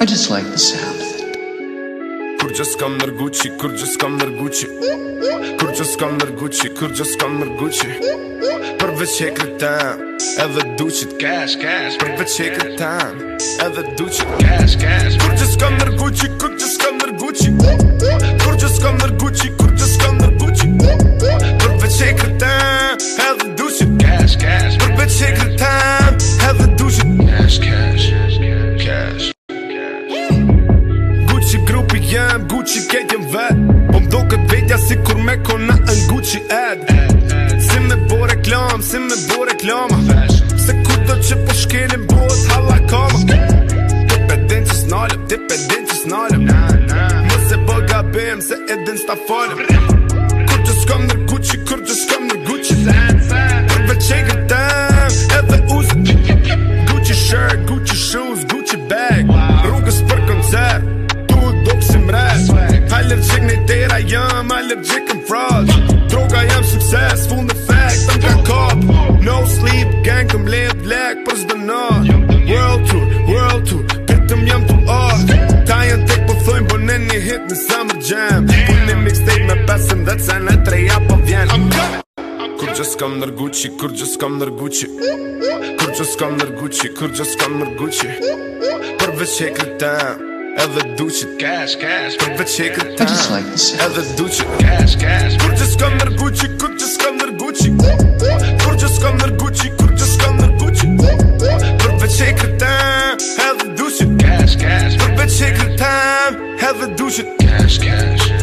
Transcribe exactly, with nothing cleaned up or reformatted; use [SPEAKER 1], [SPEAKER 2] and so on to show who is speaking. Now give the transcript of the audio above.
[SPEAKER 1] I just like the sound of it.
[SPEAKER 2] Kur gjë s'kam nërguqi, kur gjë s'kam nërguqi, kur gjë s'kam nërguqi, kur gjë s'kam nërguqi. Përveç hekretan, edhe duqit cash, cash. Përveç hekretan, edhe duqit cash, cash. Kur gjë s'kam nërguqi, kur gjë s'kam nërguqi, kur gjë s'kam nërguqi, kur gjë s'kam nërguqi. Përveç hekretan, edhe duqit cash, cash. Përveç hekretan, edhe duqit cash, cash, cash. Grupi jem, Gucci kejt jem vet. Po m'do këtë vetja si kur me kona në Gucci ad. Si me bo reklam, si me bo reklama. Se ku do që po shkelin bot halla kama. Tip e din që s'nalëm, tip e din që s'nalëm. Mëse bo gabim, se e din s'ta falem. Kur që s'kam nër Gucci, kur që s'kam nër Gucci. Përveç e këtem, edhe uzë. Gucci shirt, Gucci shoes, Gucci bag. Rrugës për koncert, allergic në tera jam, allergic në fraud. Droga jam successful në fact, I'm got caught. No sleep, gang këm lep lek për zdo nat. World tour, world tour, pitëm jam të art. Ta janë tek po thojnë, bo në një hit në summer jam. Po një mixtape me pesëm dhe cen e treja po vjen. Kur gjë s'kam nër Gucci, kur gjë s'kam nër Gucci, kur gjë s'kam nër Gucci, kur gjë s'kam nër Gucci. Përveç hekretan, edhe duqit cash, cash. Përveç hekretan, edhe duqit cash, cash. Kur gjë s'kam nër Gucci, kur gjë s'kam nër Gucci, kur gjë s'kam nër Gucci, kur gjë s'kam nër Gucci. Përveç hekretan, edhe duqit cash, cash. Përveç hekretan, edhe duqit cash, cash.